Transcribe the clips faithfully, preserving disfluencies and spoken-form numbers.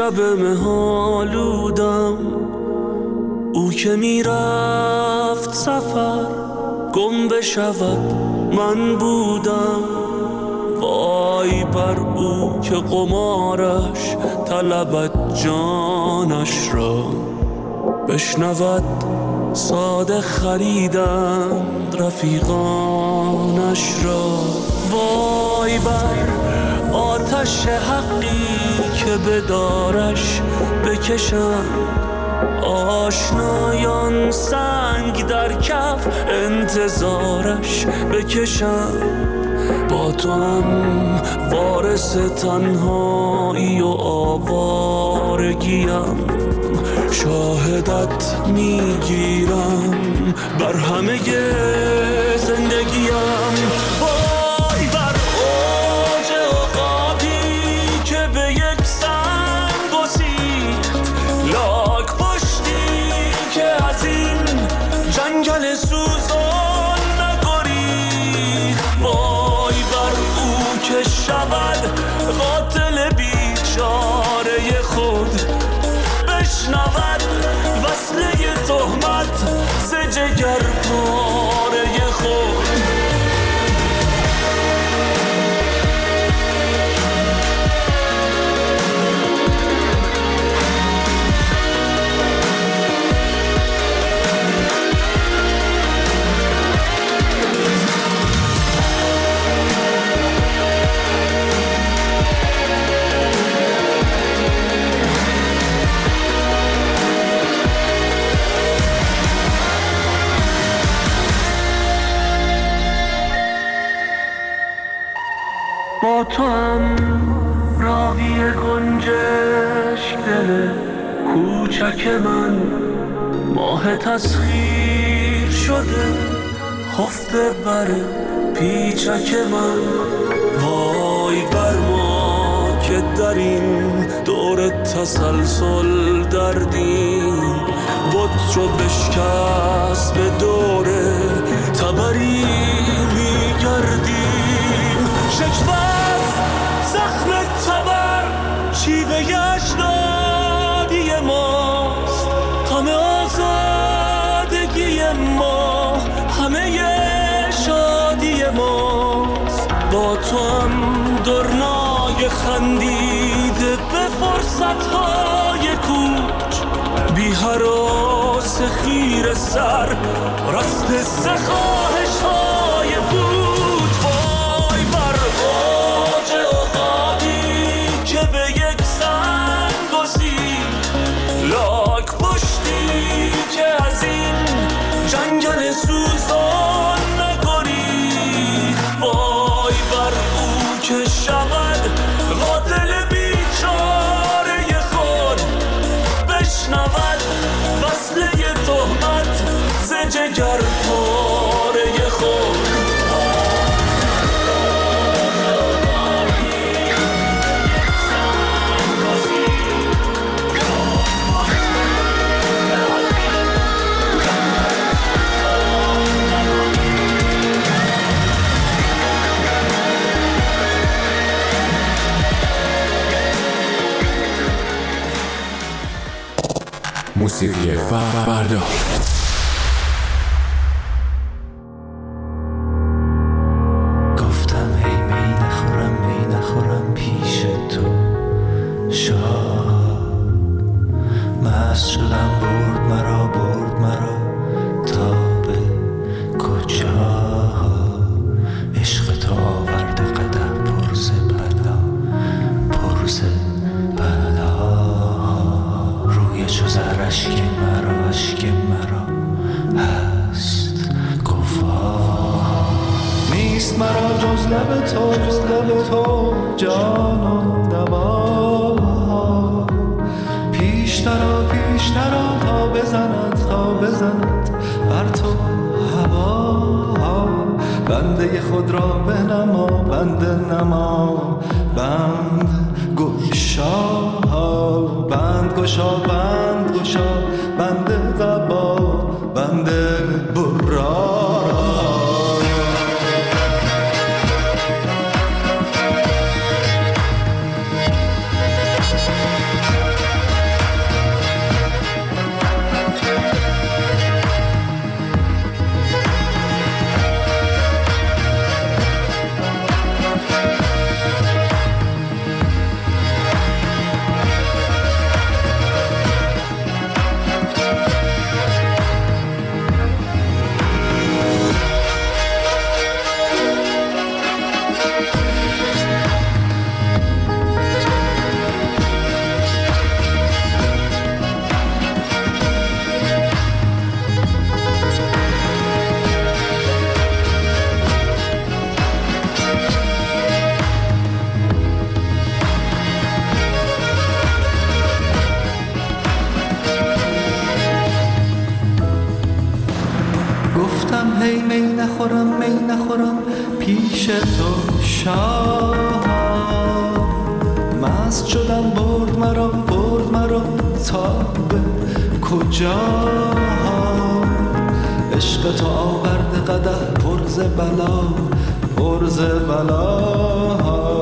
شب مهالودم، او که میرفت سفر گم بشود من بودم. وای بر او که قمارش طلبت جانش را، بشنود ساده خریدند رفیقانش را. وای بر آتش حقی که به دارش بکشند آشنایان، سنگ در کف انتظارش بکشند. با تو هم وارث تنهایی و آوارگیم، شاهدت میگیرم بر همه زندگیم. وای بر اوج عقابی که به یک سنگ گسیخت، لاک پشتی که از این جنگل سوزان نگریخت. وای بر او که شود قاتل بیچاره خود، بشنود وصله تهمت ز جگر پاره خود. با تو هم راوی گنجشک دل کوچک من، ماه تسخیر شده خفته بر پیچک من. وای بر ما که در این دور تسلسل دردیم، بط رو بشکست به دور تبری میگردیم. شکفت زخم تبر شیوه اجدادی ماست، غم آزادگی ما همه شادی ماست. با تو هم درنای خندیده به فرصتهای کوچ، بی هراس خیر سر رست سخواهش های بود. وای بر اوج عقابی که به یک سنگ گسیخت، لاک پشتی که از این جنگل سوزان نگریخت. وای بر او که شود قاتل بیچاره خود، بشنود وصله تهمت ز جگر پاره خود. موسیقی فردا. گفتم هی می نخورم می نخورم پیش تو، شاد مست شدم برد مرا برد مرا تا به کجا. عشق تو آورده قدح پرز بلا پرز بلا، روی چو زهر اشک مرا اشک مرا هست گفا. نیست مرا جز لب تو جز لب تو جان و دوا. پیشترا پیشترا تا بزند تا بزند بر تو هوا. بنده خود را بنما بنده نما بند گشا. بند گشا بند گشا بنده قبا بنده برا. گفتم هی می نخورم می نخورم پیش تو شاه، مست شدم برد مرا برد مرا تا به کجا، عشق تو آورده قدح پرز بلا پرز بلا،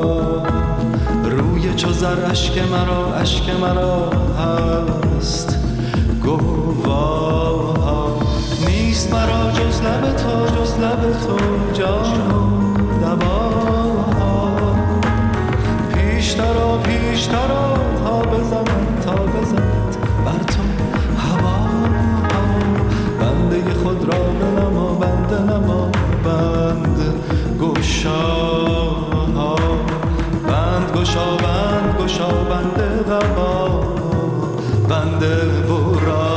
روی چو زر اشک مرا اشک مرا هست گواه، نیست مرا جز لب تو جز لب تو جان و دوا، پیشترا پیشترا تا بزند تا بزند بر تو هوا، بنده خود را بنما بنده نما بند گشا، بند گشا بند گشا بنده غبا بنده برا.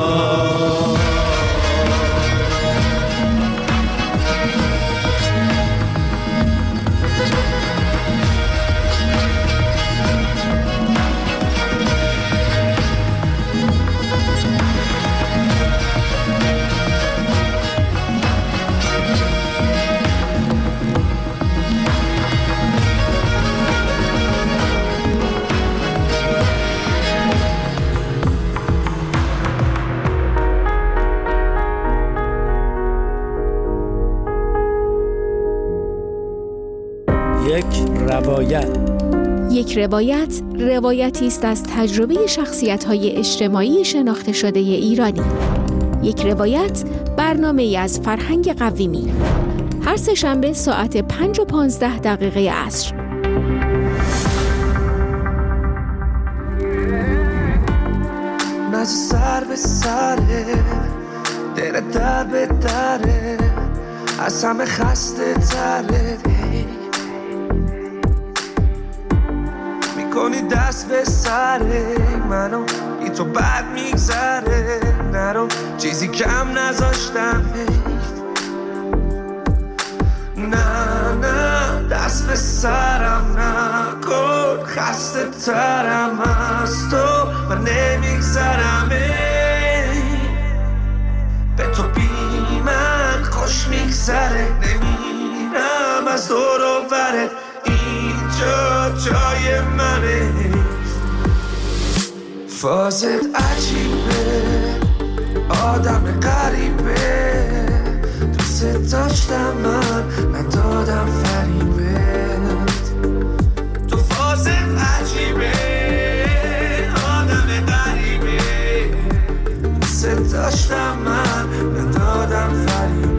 یک روایت. یک روایت روایتی است از تجربه شخصیت‌های اجتماعی شناخته شده ایرانی. یک روایت برنامه‌ای از فرهنگ قویمی. هر سه شنبه ساعت پنج و پانزده دقیقه عصر. مزه سر به سره، دل در به دره، از همه خسته تره، میکنی دست به سره منو بی تو بد میگذره، نرو چیزی کم نذاشتم، نه نه دست به سرم نکن، خسته ترم از تو من نمیگذرم، به تو بی من خوش میگذره، نمیرم از دور و برت، اینجا جای منه، فازت عجیبه آدم غریبه، دوست داشتم من من دادم فریبت، تو فازت عجیبه آدم غریبه، دوست داشتم من من دادم فریبت.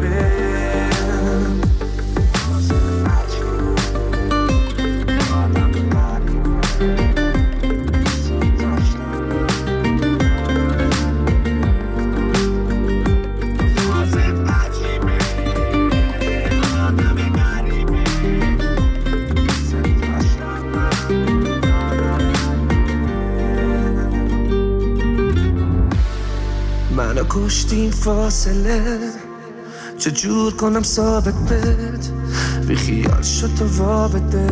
منو کشتیم فاصله، چجور کنم ثابت بد، بی خیال شد تو وابده،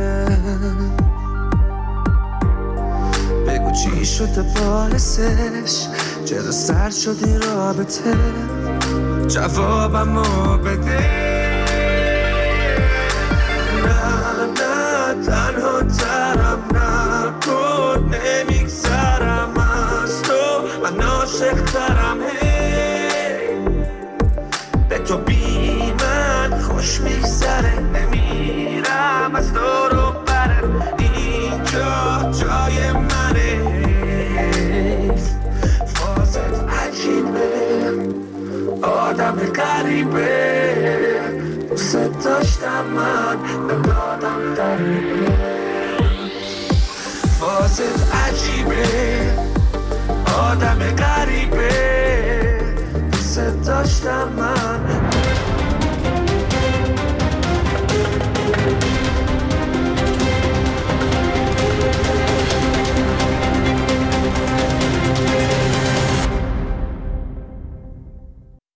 بگو چی شده باعثش، چرا سر شدی رابطه، جوابمو بده، نه نه تنها ترم نکن، نمیگذرم از تو من عاشق ترم، به تو بی من خوش میگذره، نمیرم از دور و برت، اینجا جای منه، فازت عجیبه آدم غریبه، دوست داشتم من ندادم غریبه، فازت عجیبه آدم غریبه، دوست داشتم من